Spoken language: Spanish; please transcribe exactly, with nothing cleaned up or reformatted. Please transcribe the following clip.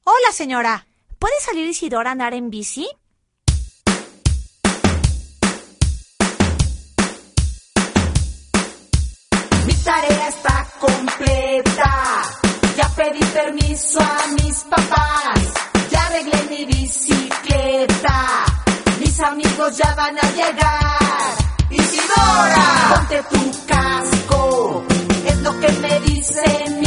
Hola, señora. ¿Puede salir Isidora a andar en bici? Mi tarea está completa. Ya pedí permiso a mis papás. Ya arreglé mi bicicleta. Mis amigos ya van a llegar. ¡Isidora! Ponte tu casco. Es lo que me dicen